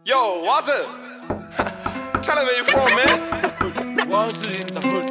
Yo, what's it? Tell him where you from, man. Was it in the hood?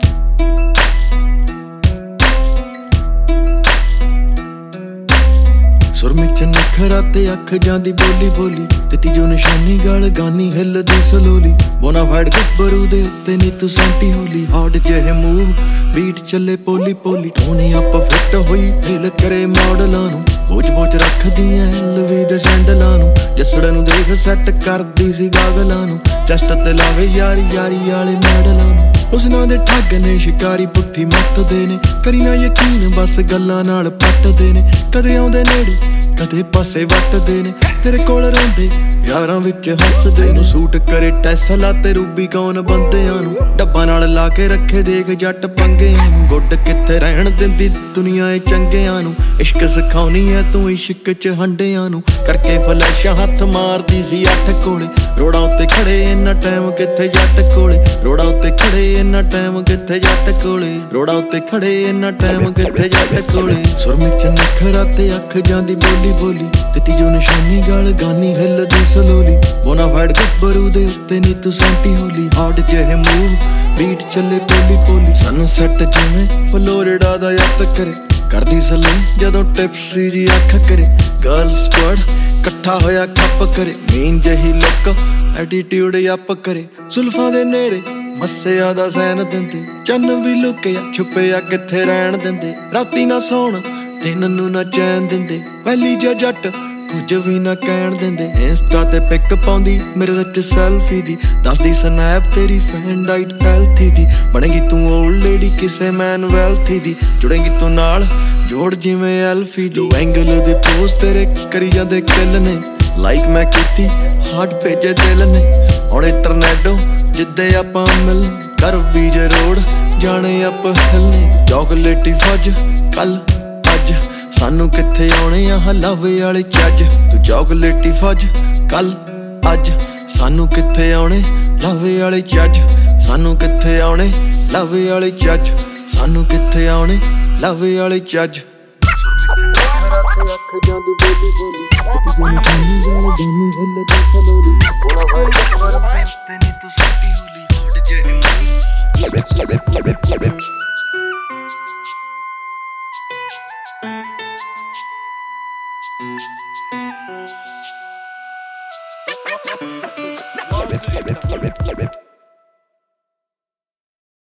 ਸੁਰਮੇ ਚ ਨਖਰਾ ਤੇ ਅੱਖ ਜਾਂਦੀ ਬੋਲੀ ਬੋਲੀ ਦਿੱਤੀ ਜੋ ਨਿਸ਼ਾਨੀ ਗਲ ਗਾਨੀ ਹਿੱਲਦੀ ਸਲੋਲੀ ਬੋਨਾਫਾਈਡ ਗੱਭਰੂ ਦੇ ਉੱਤੇ ਨੀ ਤੂੰ ਸੈਂਟੀ ਹੋਲੀ ਹੌਟ ਜਿਹੇ ਮੂਵ ਬੀਟ ਚੱਲੇ ਪੋਲੀ ਪੋਲੀ ਟੋਨੀ ਅਪ ਫਿੱਟ ਹੋਈ ਫੀਲ ਕਰੇ ਮਾਡਲਾਂ ਨੂੰ ਬੋਝ ਰੱਖਦੀਆਂ ਲਵੀ ਦੇ ਸੈਂਡਲਾਂ ਨੂੰ ਜਸੜ ਨੂੰ ਦੇਖ ਸੈੱਟ ਕਰਦੀ ਸੀ ਗਾਗਲਾਂ ਨੂੰ ਚਸਟ ਤੇ ਲਾਵੇ ਯਾਰੀ ਵਾਲੇ ਮੈਡਲਾਂ ਨੂੰ ਉਸਨਾਂ ਦੇ ਠੱਗ ਨੇ ਸ਼ਿਕਾਰੀ ਪੁੱਠੀ ਮੱਤਦੇ ਨੇ ਕਰੀ ਨਾ ਯਕੀਨ ਬਸ ਗੱਲਾਂ ਨਾਲ ਪੱਟਦੇ ਨੇ ਕਦੇ ਆਉਂਦੇ ਨੇੜੇ ਕਦੇ ਪਾਸੇ ਵੱਟਦੇ ਨੇ ਤੇਰੇ ਕੋਲ ਰਹਿੰਦੇ ਯਾਰਾਂ ਵਿੱਚ ਹੱਸਦੇ ਨੂੰ ਸੂਟ ਕਰੇ ਟੈਸਲਾ ਤੇ ਰੂਬੀ ਕੌਣ ਬੰਦਿਆਂ ਨੂੰ ਡੱਬਾ ਨਾਲ ਲਾ ਕੇ ਰੱਖੇ ਦੇਖ ਜੱਟ ਪੰਗਿਆਂ ਨੂੰ ਗੁੱਡ ਕਿੱਥੇ ਰਹਿਣ ਦਿੰਦੀ ਦੁਨੀਆ ਏ ਚੰਗਿਆਂ ਨੂੰ ਇਸ਼ਕ ਸਿਖਾਉਣੀ ਐ ਤੂੰ ਇਸ਼ਕ ਚ ਹੰਡਿਆਂ ਨੂੰ ਕਰਕੇ ਫਲੈਸ਼ਾਂ ਹੱਥ ਮਾਰਦੀ ਸੀ ਅੱਠ ਕੋਲੇ ਰੋੜਾਂ ਉੱਤੇ ਖੜੇ ਇੰਨਾ ਟਾਈਮ ਕਿੱਥੇ ਜੱਟ ਕੋਲੇ ਰੋੜਾਂ ਉੱਤੇ ਖੜੇ ਇੰਨਾ ਟਾਈਮ ਕਿੱਥੇ ਜੱਟ ਕੋਲੇ ਰੋੜਾਂ ਉੱਤੇ ਖੜੇ ਇੰਨਾ ਟਾਈਮ ਕਿੱਥੇ ਜੱਟ ਕੋਲੇ ਸੁਰਮੇ ਚ ਨਖਰਾ ਤੇ ਅੱਖ ਜਾਂਦੀ ਬੋਲੀ ਬੋਲੀ ਦਿੱਤੀ ਜੋ ਨਿਸ਼ਾਨੀ ਗਲ ਗਾਨੀ ਹਿੱਲਦੀ ਸਲੋਲੀ ਬੋਨਾਫਾਈਡ ਗੱਭਰੂ ਦੇ ਉੱਤੇ ਨੀ ਤੂੰ ਸੈਂਟੀ ਹੋਲੀ ਹੌਟ ਜਿਹੇ ਮੂਵ ਬੀਟ ਚੱਲੇ ਪੋਲੀ ਪੋਲੀ ਸਨਸੈਟ ਜਿਵੇਂ ਫਲੋਰਿਡਾ ਦਾ ਯਾਦ ਕਰੇ ਕਰਦੀ ਸਲੇ ਜਦੋਂ ਟਿਪਸੀ ਜੀ ਅੱਖ ਕਰੇ ਗਰਲ ਸਕੁਆਡ ਇਕੱਠਾ ਹੋਇਆ ਖੱਪ ਕਰੇ ਮੀਨ ਜਿਹੀ ਲੁੱਕ ਐਟੀਟਿਊਡ ਅੱਪ ਕਰੇ ਜ਼ੁਲਫਾਂ ਦੇ ਨੇੜੇ ਮੱਸਿਆ ਦਾ ਸੈਨ ਦਿੰਦੇ ਚੰਨ ਵੀ ਲੁਕਿਆ ਛੁਪਿਆ ਕਿੱਥੇ ਰਹਿਣ ਦਿੰਦੇ ਰਾਤੀ ਨਾ ਸੌਣ ਦਿਨ ਨੂੰ ਨਾ ਚੈਨ ਦਿੰਦੇ ਪਹਿਲੀ ਜੱਟ ਕੁਝ ਵੀ ਨਾ ਕਹਿਣ ਦਿੰਦੇ ਇੰਸਟਾ ਤੇ ਪਿਕ ਪਾਉਂਦੀ ਮਿਰਰ ਚ ਸੈਲਫੀ ਦੀ ਦੱਸਦੀ ਸਨੈਪ ਤੇਰੀ ਫੈਨ ਡਾਈਟ ਹੈਲਥੀ ਦੀ ਬਣੇਗੀ ਤੂੰ ਓਲਡ ਲੇਡੀ ਕਿਸੇ ਮੈਨ ਵੈਲਥੀ ਦੀ ਜੁੜੇਗੀ ਤੂੰ ਨਾਲ ਜੋੜ ਜਿਵੇਂ ਐਲਫੀ ਜੋ ਐਂਗਲ ਦੇ ਪੋਸਟ ਤੇਰੇ ਕਰੀ ਜਾਂਦੇ ਕਿੱਲ ਨੇ ਲਾਈਕ ਮੈਂ ਕੀਤੀ ਹਾਰਟ ਭੇਜੇ ਦਿਲ ਨੇ ਹੁਣ ਇੰਟਰਨੈਟੋਂ ਜਿੱਦੇ ਆਪਾਂ ਮਿਲ ਕਰ ਵੀ ਜੇ ਰੋਡ ਜਾਣੇ ਆਪ ਹਿੱਲਨੇ ਚੌਕਲੇਟੀ ਫੱਜ ਕੱਲ ਅੱਜ ਸਾਨੂੰ ਕਿੱਥੇ ਆਉਣੇ ਆ ਹਲਾਵੇ ਵਾਲੇ ਚੱਜ ਤੂੰ ਚੌਕਲੇਟੀ ਫੱਜ ਕੱਲ ਅੱਜ ਸਾਨੂੰ ਕਿੱਥੇ ਆਉਣੇ ਲਾਵੇ ਵਾਲੇ ਚੱਜ ਸਾਨੂੰ ਕਿੱਥੇ ਆਉਣੇ ਲਾਵੇ ਵਾਲੇ ਚੱਜ ਸਾਨੂੰ ਕਿੱਥੇ ਆਉਣੇ ਲਾਵੇ ਵਾਲੇ ਚੱਜ ਅੱਖ ਜਾਂਦੀ ਬੋਲੀ ਬੋਲੀ ਤੂੰ ਜਾਨੀ ਜਾਨੀ ਹਿੱਲਦੀ ਸਲੋਲੀ ਬੋਨਾਫਾਈਡ ਗੱਭਰੂ ਤੇ ਨੀ ਤੂੰ ਸੈਂਟੀ ਹੋਲੀ ਹੌਟ ਜਿਹੇ Was it in the hood?